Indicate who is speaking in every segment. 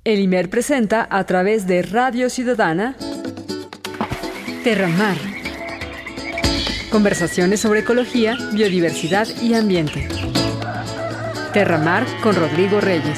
Speaker 1: El IMER presenta a través de Radio Ciudadana Terramar. Conversaciones sobre ecología, biodiversidad y ambiente. Terramar con Rodrigo Reyes.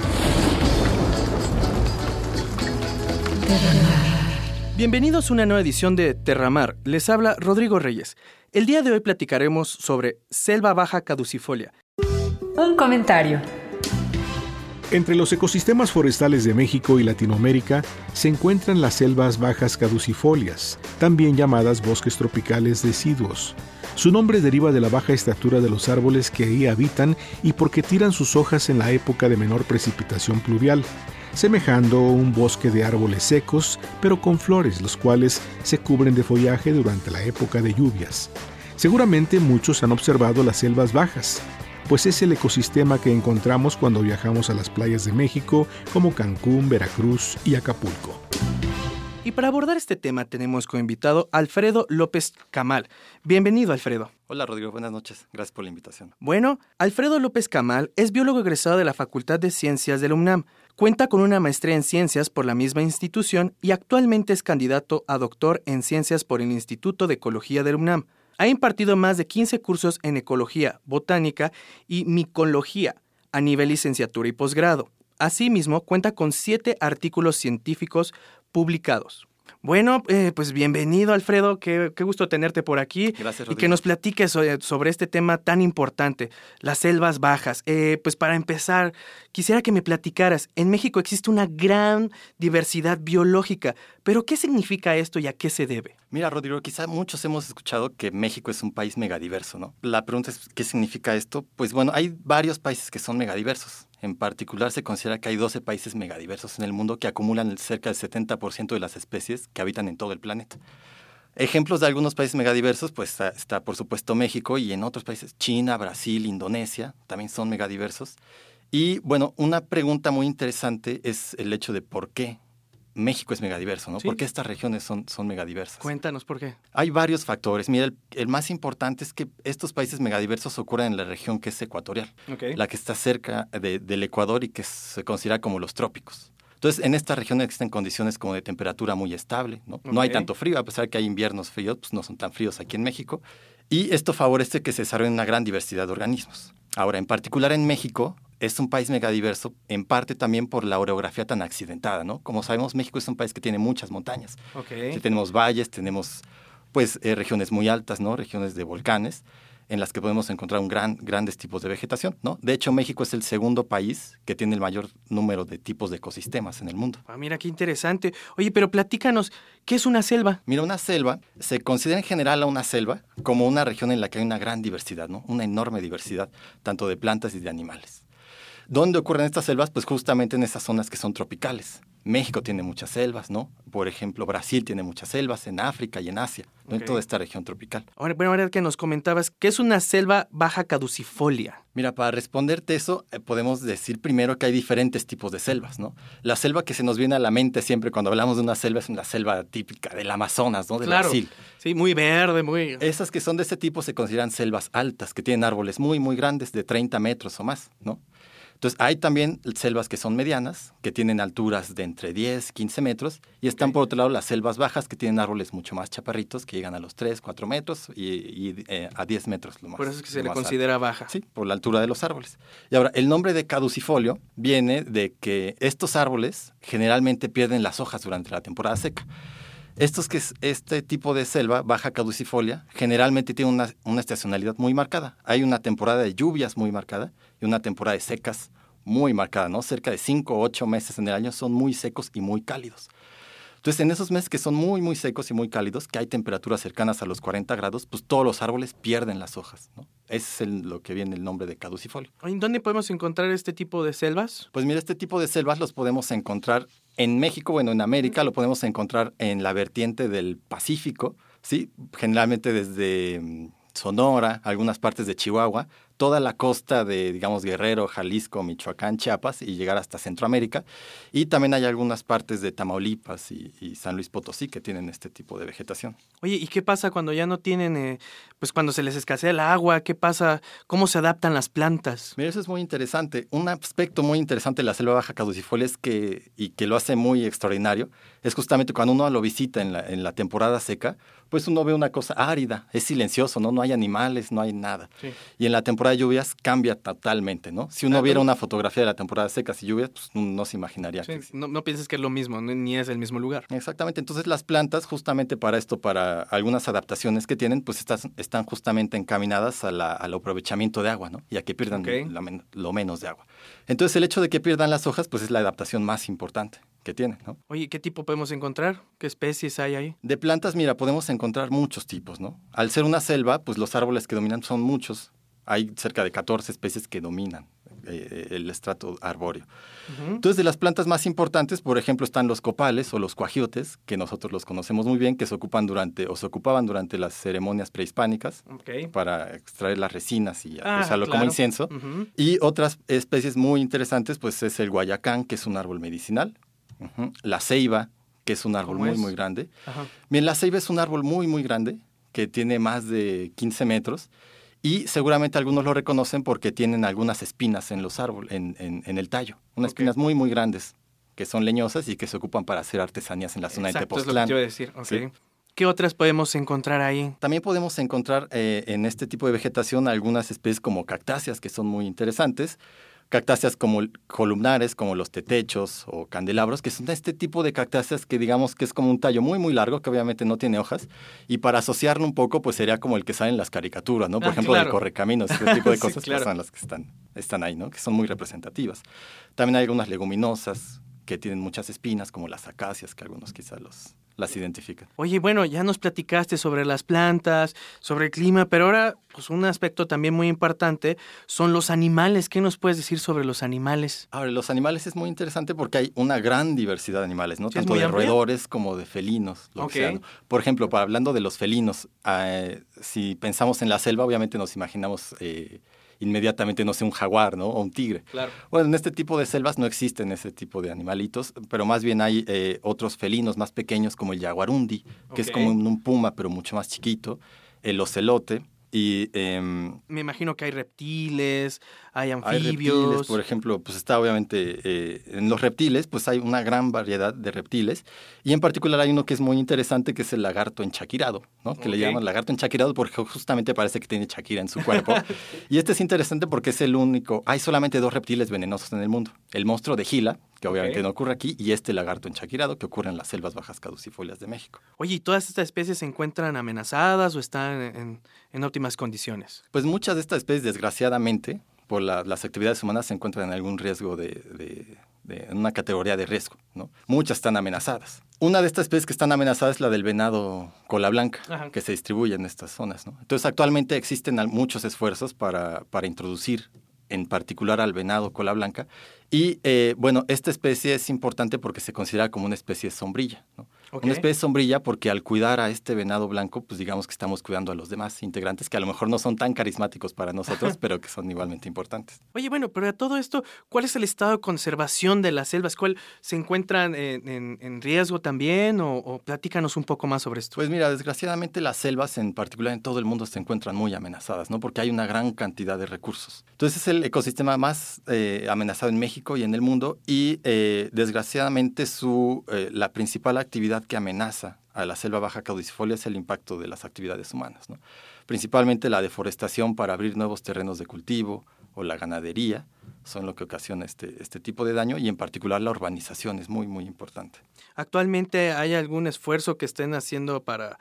Speaker 2: Bienvenidos a una nueva edición de Terramar. Les habla Rodrigo Reyes. El día de hoy platicaremos sobre selva baja caducifolia.
Speaker 1: Un comentario.
Speaker 3: Entre los ecosistemas forestales de México y Latinoamérica se encuentran las selvas bajas caducifolias, también llamadas bosques tropicales deciduos. Su nombre deriva de la baja estatura de los árboles que ahí habitan y porque tiran sus hojas en la época de menor precipitación pluvial, semejando un bosque de árboles secos, pero con flores, los cuales se cubren de follaje durante la época de lluvias. Seguramente muchos han observado las selvas bajas, pues es el ecosistema que encontramos cuando viajamos a las playas de México, como Cancún, Veracruz y Acapulco.
Speaker 2: Y para abordar este tema tenemos como invitado a Alfredo López Camal. Bienvenido, Alfredo.
Speaker 4: Hola, Rodrigo. Buenas noches. Gracias por la invitación.
Speaker 2: Bueno, Alfredo López Camal es biólogo egresado de la Facultad de Ciencias de la UNAM. Cuenta con una maestría en Ciencias por la misma institución y actualmente es candidato a doctor en Ciencias por el Instituto de Ecología de la UNAM. Ha impartido más de 15 cursos en ecología, botánica y micología a nivel licenciatura y posgrado. Asimismo, cuenta con 7 artículos científicos publicados. Bueno, pues bienvenido, Alfredo. Qué gusto tenerte por aquí.
Speaker 4: Gracias, Rodrigo.
Speaker 2: Y que nos platiques sobre este tema tan importante, las selvas bajas. Pues para empezar, quisiera que me platicaras. En México existe una gran diversidad biológica, pero ¿qué significa esto y a qué se debe?
Speaker 4: Mira, Rodrigo, quizá muchos hemos escuchado que México es un país megadiverso, ¿no? La pregunta es, ¿qué significa esto? Pues bueno, hay varios países que son megadiversos. En particular, se considera que hay 12 países megadiversos en el mundo que acumulan cerca del 70% de las especies que habitan en todo el planeta. Ejemplos de algunos países megadiversos, pues está por supuesto México, y en otros países, China, Brasil, Indonesia, también son megadiversos. Y bueno, una pregunta muy interesante es el hecho de por qué México es megadiverso, ¿no?
Speaker 2: Sí.
Speaker 4: ¿Por qué estas regiones son megadiversas?
Speaker 2: Cuéntanos por qué.
Speaker 4: Hay varios factores. Mira, el más importante es que estos países megadiversos ocurren en la región que es ecuatorial,
Speaker 2: Okay.
Speaker 4: la que está cerca del Ecuador y que se considera como los trópicos. Entonces, en esta región existen condiciones como de temperatura muy estable, ¿no?
Speaker 2: Okay.
Speaker 4: No hay tanto frío, a pesar de que hay inviernos fríos, pues no son tan fríos aquí en México. Y esto favorece que se desarrolle una gran diversidad de organismos. Ahora, en particular en México, es un país megadiverso, en parte también por la orografía tan accidentada, ¿no? Como sabemos, México es un país que tiene muchas montañas.
Speaker 2: Okay.
Speaker 4: Sí, tenemos valles, tenemos pues regiones muy altas, ¿no? Regiones de volcanes, en las que podemos encontrar grandes tipos de vegetación, ¿no? De hecho, México es el segundo país que tiene el mayor número de tipos de ecosistemas en el mundo.
Speaker 2: Ah, mira, qué interesante. Oye, pero platícanos, ¿qué es una selva?
Speaker 4: Mira, una selva, se considera en general a una selva como una región en la que hay una gran diversidad, ¿no? Una enorme diversidad, tanto de plantas y de animales. ¿Dónde ocurren estas selvas? Pues justamente en esas zonas que son tropicales. México tiene muchas selvas, ¿no? Por ejemplo, Brasil tiene muchas selvas en África y en Asia, ¿no?
Speaker 2: Okay.
Speaker 4: En toda esta región tropical.
Speaker 2: Ahora que nos comentabas, ¿qué es una selva baja caducifolia?
Speaker 4: Mira, para responderte eso, podemos decir primero que hay diferentes tipos de selvas, ¿no? La selva que se nos viene a la mente siempre cuando hablamos de una selva es una selva típica del Amazonas, ¿no? Del Brasil.
Speaker 2: Sí, muy verde, muy...
Speaker 4: Esas que son de ese tipo se consideran selvas altas, que tienen árboles muy, muy grandes, de 30 metros o más, ¿no? Entonces, hay también selvas que son medianas, que tienen alturas de entre 10, 15 metros, y están por otro lado las selvas bajas, que tienen árboles mucho más chaparritos, que llegan a los 3, 4 metros y a 10 metros lo más.
Speaker 2: Por eso es que se
Speaker 4: lo
Speaker 2: le
Speaker 4: más
Speaker 2: considera
Speaker 4: alto.
Speaker 2: baja.
Speaker 4: Sí, por la altura de los árboles. Y ahora, el nombre de caducifolio viene de que estos árboles generalmente pierden las hojas durante la temporada seca. Este tipo de selva, baja caducifolia, generalmente tiene una estacionalidad muy marcada. Hay una temporada de lluvias muy marcada y una temporada de secas muy marcada, ¿no? Cerca de 5 o 8 meses en el año son muy secos y muy cálidos. Entonces, en esos meses que son muy, muy secos y muy cálidos, que hay temperaturas cercanas a los 40 grados, pues todos los árboles pierden las hojas, ¿no? Ese es lo que viene el nombre de caducifolio.
Speaker 2: ¿En dónde podemos encontrar este tipo de selvas?
Speaker 4: Pues mira, este tipo de selvas los podemos encontrar en México, bueno, en América lo podemos encontrar en la vertiente del Pacífico, ¿sí? Generalmente desde Sonora, algunas partes de Chihuahua, toda la costa de, digamos, Guerrero, Jalisco, Michoacán, Chiapas y llegar hasta Centroamérica. Y también hay algunas partes de Tamaulipas y San Luis Potosí que tienen este tipo de vegetación.
Speaker 2: Oye, ¿y qué pasa cuando ya no tienen, pues cuando se les escasea el agua? ¿Qué pasa? ¿Cómo se adaptan las plantas?
Speaker 4: Mira, eso es muy interesante. Un aspecto muy interesante de la selva baja caducifolia y que lo hace muy extraordinario es justamente cuando uno lo visita en la temporada seca, pues uno ve una cosa árida, es silencioso, ¿no? No hay animales, no hay nada.
Speaker 2: Sí.
Speaker 4: Y en la temporada de lluvias cambia totalmente, ¿no? Si uno viera una fotografía de la temporada de secas y lluvias, pues no se imaginaría.
Speaker 2: Sí, no pienses que es lo mismo, ni es el mismo lugar.
Speaker 4: Exactamente. Entonces las plantas, justamente para esto, para algunas adaptaciones que tienen, pues están justamente encaminadas al aprovechamiento de agua, ¿no? Y a que pierdan lo menos de agua. Entonces el hecho de que pierdan las hojas, pues es la adaptación más importante que tienen, ¿no?
Speaker 2: Oye, ¿qué tipo podemos encontrar? ¿Qué especies hay ahí?
Speaker 4: De plantas, mira, podemos encontrar muchos tipos, ¿no? Al ser una selva, pues los árboles que dominan son muchos. Hay cerca de 14 especies que dominan el estrato arbóreo. Uh-huh. Entonces, de las plantas más importantes, por ejemplo, están los copales o los cuajiotes, que nosotros los conocemos muy bien, que se ocupaban durante las ceremonias prehispánicas para extraer las resinas y usarlo como incienso. Uh-huh. Y otras especies muy interesantes, pues es el guayacán, que es un árbol medicinal. Uh-huh. La ceiba, que es un árbol muy grande. Ajá. Bien, la ceiba es un árbol muy grande, que tiene más de 15 metros, y seguramente algunos lo reconocen porque tienen algunas espinas en los árboles, en el tallo. Unas espinas muy grandes, que son leñosas y que se ocupan para hacer artesanías en la zona de Tepoztlán.
Speaker 2: Es lo que te iba a decir. Okay. ¿Sí? ¿Qué otras podemos encontrar ahí?
Speaker 4: También podemos encontrar en este tipo de vegetación algunas especies como cactáceas, que son muy interesantes. Cactáceas como columnares, como los tetechos o candelabros, que son este tipo de cactáceas que digamos que es como un tallo muy largo, que obviamente no tiene hojas, y para asociarlo un poco, pues sería como el que sale en las caricaturas, ¿no? Por ejemplo, del Correcaminos, ese tipo de cosas, sí, claro. Pues son las que están ahí, ¿no? Que son muy representativas. También hay algunas leguminosas que tienen muchas espinas, como las acacias, que algunos quizás las identifican.
Speaker 2: Oye, bueno, ya nos platicaste sobre las plantas, sobre el clima, pero ahora, pues un aspecto también muy importante son los animales. ¿Qué nos puedes decir sobre los animales?
Speaker 4: Ahora, los animales es muy interesante porque hay una gran diversidad de animales, ¿no?
Speaker 2: ¿Sí,
Speaker 4: tanto de roedores como de felinos. Por ejemplo, hablando de los felinos, si pensamos en la selva, obviamente nos imaginamos inmediatamente, no sé, un jaguar, ¿no? O un tigre.
Speaker 2: Claro.
Speaker 4: Bueno, en este tipo de selvas no existen ese tipo de animalitos, pero más bien hay otros felinos más pequeños como el jaguarundi, que es como un puma, pero mucho más chiquito, el ocelote. Y
Speaker 2: me imagino que hay reptiles, hay anfibios.
Speaker 4: Hay reptiles, por ejemplo, pues está obviamente en los reptiles, pues hay una gran variedad de reptiles, y en particular hay uno que es muy interesante, que es el lagarto enchaquirado, ¿no? Que le llaman lagarto enchaquirado porque justamente parece que tiene chaquira en su cuerpo. Y este es interesante porque es el único, hay solamente 2 reptiles venenosos en el mundo: el monstruo de Gila, que obviamente no ocurre aquí, y este lagarto enchaquirado, que ocurre en las selvas bajas caducifolias de México.
Speaker 2: Oye, ¿y todas estas especies se encuentran amenazadas o están en óptimas condiciones?
Speaker 4: Pues muchas de estas especies, desgraciadamente, por las actividades humanas, se encuentran en algún riesgo en una categoría de riesgo, ¿no? Muchas están amenazadas. Una de estas especies que están amenazadas es la del venado cola blanca, Ajá. que se distribuye en estas zonas, ¿no? Entonces, actualmente existen muchos esfuerzos para introducir en particular al venado cola blanca. Y bueno, esta especie es importante porque se considera como una especie sombrilla, ¿no? Una especie sombrilla porque al cuidar a este venado blanco, pues digamos que estamos cuidando a los demás integrantes que a lo mejor no son tan carismáticos para nosotros, pero que son igualmente importantes.
Speaker 2: Oye, bueno, pero a todo esto, ¿cuál es el estado de conservación de las selvas? ¿Cuál se encuentran en riesgo también? O platícanos un poco más sobre esto.
Speaker 4: Pues mira, desgraciadamente las selvas, en particular en todo el mundo, se encuentran muy amenazadas, ¿no? Porque hay una gran cantidad de recursos. Entonces es el ecosistema más amenazado en México y en el mundo, y desgraciadamente la principal actividad que amenaza a la selva baja caducifolia es el impacto de las actividades humanas, ¿no? Principalmente la deforestación para abrir nuevos terrenos de cultivo o la ganadería son lo que ocasiona este tipo de daño, y en particular la urbanización es muy importante.
Speaker 2: ¿Actualmente hay algún esfuerzo que estén haciendo para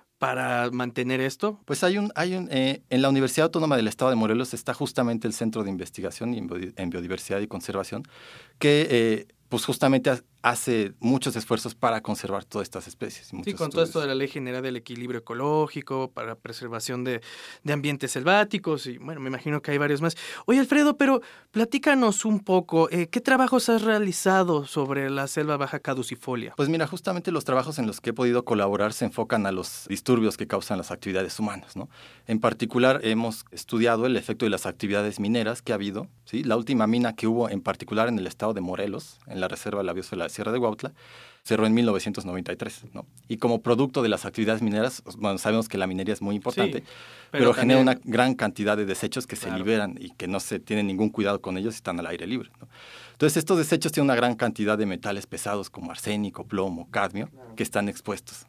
Speaker 2: mantener esto?
Speaker 4: Pues en la Universidad Autónoma del Estado de Morelos está justamente el Centro de Investigación en Biodiversidad y Conservación, que pues justamente hace muchos esfuerzos para conservar todas estas especies.
Speaker 2: Sí, con todo esto de la Ley General del Equilibrio Ecológico, para preservación de ambientes selváticos, y bueno, me imagino que hay varios más. Oye, Alfredo, pero platícanos un poco, ¿qué trabajos has realizado sobre la selva baja caducifolia?
Speaker 4: Pues mira, justamente los trabajos en los que he podido colaborar se enfocan a los disturbios que causan las actividades humanas, ¿no? En particular, hemos estudiado el efecto de las actividades mineras que ha habido, ¿sí? La última mina que hubo, en particular en el estado de Morelos, en la Reserva de la Biosfera de la Sierra de Huautla, cerró en 1993, ¿no? Y como producto de las actividades mineras, bueno, sabemos que la minería es muy importante, sí, pero genera una gran cantidad de desechos que se liberan y que no se tiene ningún cuidado con ellos y están al aire libre, ¿no? Entonces, estos desechos tienen una gran cantidad de metales pesados como arsénico, plomo, cadmio, que están expuestos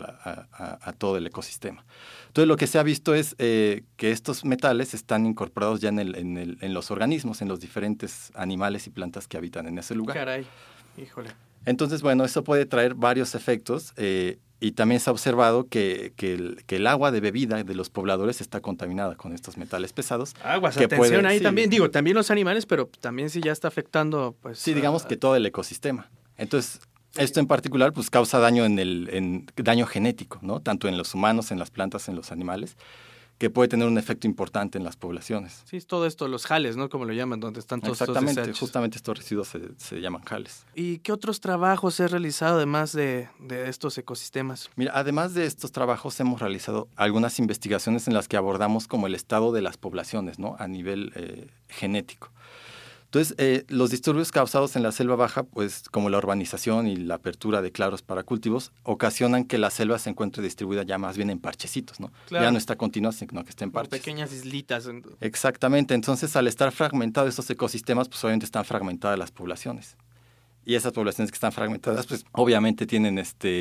Speaker 4: a todo el ecosistema. Entonces, lo que se ha visto es que estos metales están incorporados ya en los organismos, en los diferentes animales y plantas que habitan en ese lugar.
Speaker 2: Caray, híjole.
Speaker 4: Entonces, bueno, eso puede traer varios efectos y también se ha observado que el agua de bebida de los pobladores está contaminada con estos metales pesados.
Speaker 2: Aguas, atención ahí también. Digo, también los animales, pero también sí ya está afectando, pues...
Speaker 4: Sí, digamos que todo el ecosistema. Entonces, esto en particular, pues causa daño daño genético, ¿no? Tanto en los humanos, en las plantas, en los animales, que puede tener un efecto importante en las poblaciones.
Speaker 2: Sí, es todo esto, los jales, ¿no? Como lo llaman, donde están todos estos
Speaker 4: desechos.
Speaker 2: Exactamente,
Speaker 4: justamente estos residuos se llaman jales.
Speaker 2: ¿Y qué otros trabajos has realizado además de estos ecosistemas?
Speaker 4: Mira, además de estos trabajos hemos realizado algunas investigaciones en las que abordamos como el estado de las poblaciones, ¿no? A nivel genético. Entonces, los disturbios causados en la selva baja, pues como la urbanización y la apertura de claros para cultivos, ocasionan que la selva se encuentre distribuida ya más bien en parchecitos, ¿no? Claro. Ya no está continua, sino que está en parches.
Speaker 2: Pequeñas islitas.
Speaker 4: Exactamente. Entonces, al estar fragmentados estos ecosistemas, pues obviamente están fragmentadas las poblaciones. Y esas poblaciones que están fragmentadas, pues obviamente tienen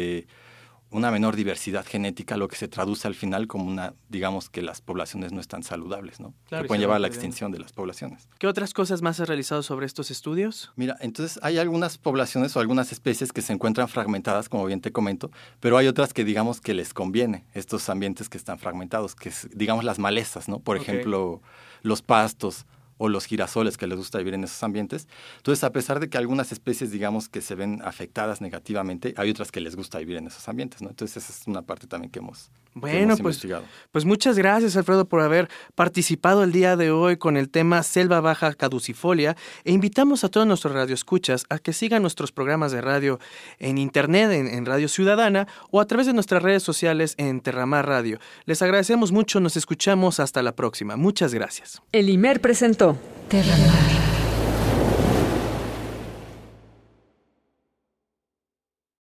Speaker 4: una menor diversidad genética, lo que se traduce al final como digamos que las poblaciones no están saludables, ¿no? Claro, que pueden llevar a la extinción de las poblaciones.
Speaker 2: ¿Qué otras cosas más has realizado sobre estos estudios?
Speaker 4: Mira, entonces hay algunas poblaciones o algunas especies que se encuentran fragmentadas, como bien te comento, pero hay otras que digamos que les conviene estos ambientes que están fragmentados, que es, digamos, las malezas, ¿no? Por ejemplo, los pastos o los girasoles que les gusta vivir en esos ambientes. Entonces, a pesar de que algunas especies, digamos, que se ven afectadas negativamente, hay otras que les gusta vivir en esos ambientes, ¿no? Entonces, esa es una parte también que hemos investigado.
Speaker 2: Pues muchas gracias, Alfredo, por haber participado el día de hoy con el tema Selva Baja Caducifolia, e invitamos a todos nuestros radioescuchas a que sigan nuestros programas de radio en internet, en Radio Ciudadana, o a través de nuestras redes sociales en Terramar Radio. Les agradecemos mucho, nos escuchamos hasta la próxima. Muchas gracias.
Speaker 1: El IMER presentó Terramar.